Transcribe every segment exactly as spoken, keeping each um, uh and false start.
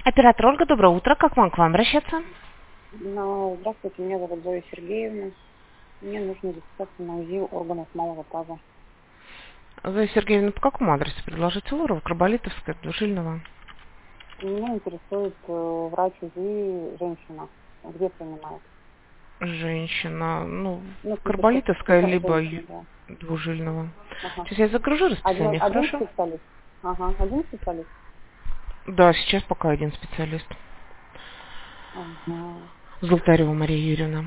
Оператор Ольга, доброе утро. Как вам к вам обращаться? Ну, здравствуйте, меня зовут Зоя Сергеевна. Мне нужно записаться на УЗИ органов малого таза. Зоя Сергеевна, по какому адресу предложите? Лурова, Карболитовская, Душильного. Меня интересует э, врач УЗИ женщина. Где принимает? Женщина, ну, Ну, в смысле, что, Карболитовская, что либо женщина, Ю- да. Двужильного. Ага. Сейчас я загружу Один, расписание, один хорошо? специалист? Ага, один специалист? Да, сейчас пока один специалист. Ага. Золотарева Мария Юрьевна.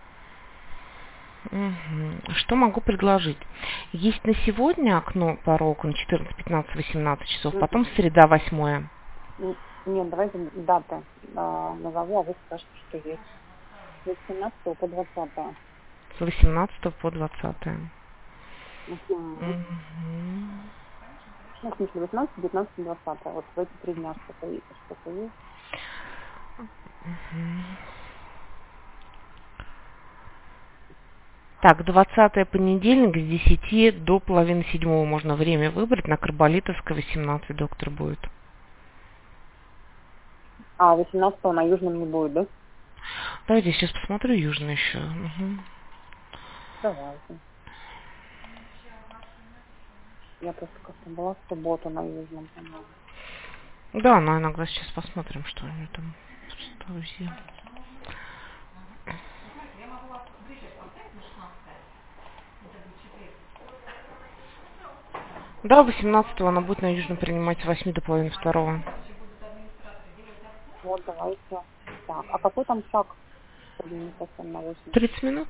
Мгм. Что могу предложить? Есть на сегодня окно по окон четырнадцать, пятнадцать, восемнадцать часов, М, потом среда восьмое. м, Нет, давайте даты а, назову, а вы скажете, что есть. С восемнадцатого по двадцатое. С восемнадцатого по двадцатое. Угу. Мгм. Ну, в смысле, восемнадцатое, девятнадцатое, двадцатое. Вот в эти три дня что-то есть. Что-то есть. Так, двадцатое понедельник с десяти до половины седьмого можно время выбрать. На Карболитовской восемнадцать доктор будет. А, восемнадцатого на Южном не будет, да? Давайте я сейчас посмотрю южный еще. Мгм. Давайте. Я просто как-то была в субботу на Южном, по-моему. Да, но иногда сейчас посмотрим, что у него там. Что УЗИ. Да, восемнадцатого она будет на южном принимать с восьми до половины второго. Вот, давайте. Так, а какой там шаг? Не совсем на восемь. тридцать минут?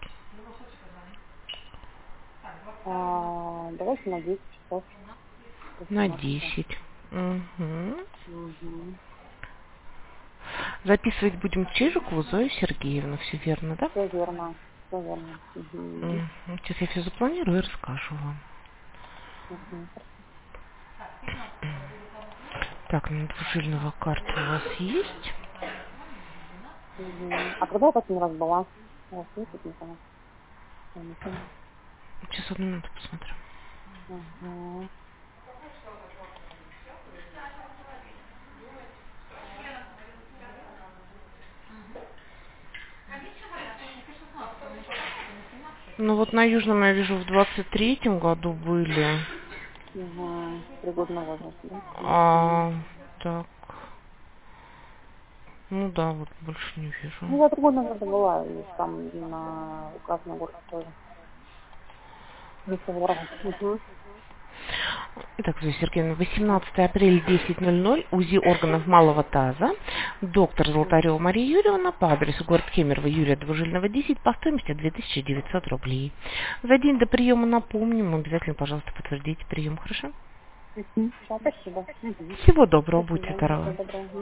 А, давайте на десять часов. На восемнадцатого. десять. Угу. Угу. Записывать будем Чижикову Зою Сергеевну. Все верно, да? Все верно. Все верно. Угу. Мгм. Сейчас я все запланирую и расскажу вам. Угу. Так, на двужильного карта у вас есть? Угу. А когда я последний раз была? У вас есть эта информация? Я не помню. Сейчас одну минуту посмотрю. Угу. Ну вот на Южном я вижу в двадцать третьем году были. Угу. Пригодный возраст, да? Угу. А, так. Ну да, вот больше не Ну, вижу. я три года назад была, и там на Красный город тоже. Вместо ворога. Угу. Итак, Зоя Сергеевна, восемнадцатого апреля десять ноль ноль, УЗИ органов малого таза, доктор Золотарева Мария Юрьевна, по адресу город Кемерово, Юрия Двужильного, десять, по стоимости две тысячи девятьсот рублей. За день до приема напомним, обязательно, пожалуйста, подтвердите прием, хорошо? Угу. Все, спасибо. Угу. Всего доброго, До будьте свидания. Всего здоровы. доброго.